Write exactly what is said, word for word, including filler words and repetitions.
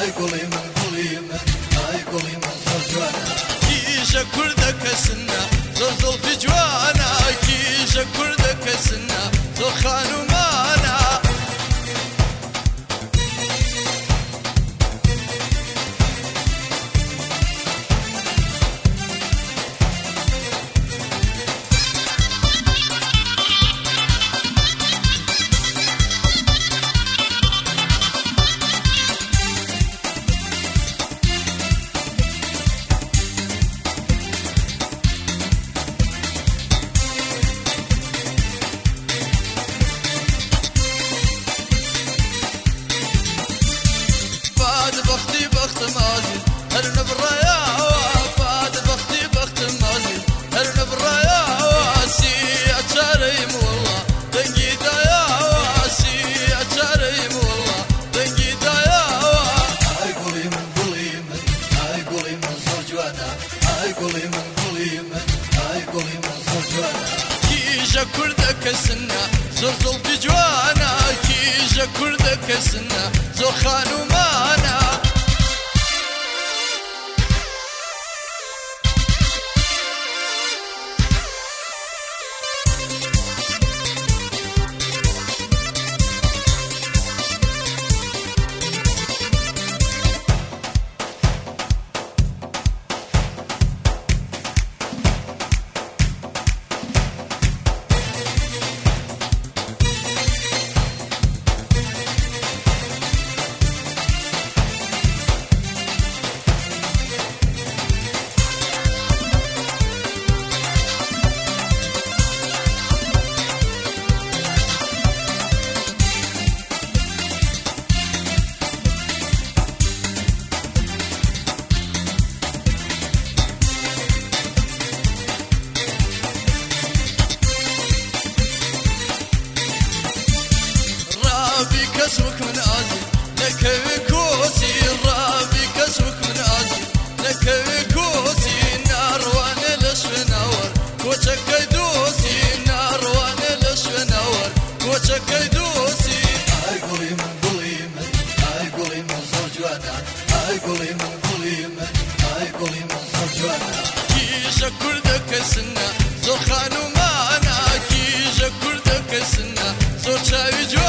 ئای گوڵی من گوڵی من ئای گوڵی من زۆر جوانە کیژە کوردەکە سنە زۆر زۆڵفی جوانە کیژە کوردەکە سنە زۆر خانومانە بختي بخت مازن هر نبرايا وفاد بختي بخت مازن هر نبرايا واسي اتشاريم والله دنجي دايا واسي اتشاريم والله دنجي دايا ئای گوڵی من گوڵی من ئای گوڵی من زۆر جوانە ئای گوڵی من گوڵی من ئای گوڵی من زۆر جوانە کیژە کوردەکە سنە زۆر زۆڵفی جوانە کیژە کوردەکە سنە زۆر خانومانە رابي كسوك من آزي لكوي كوسي رابي كسوك من آزي لكوي كوسي نار وانا لشف نور كوشك يدوسي نار وانا لشف نور كوشك يدوسي ئای گوڵی من گوڵی من ئای گوڵی من زۆر جوانە ئای گوڵی من گوڵی من ئای گوڵی من زۆر جوانە کیژە کوردەکە سنە زۆر خانومانە کیژە کوردەکە سنە زۆر چاوی جوانە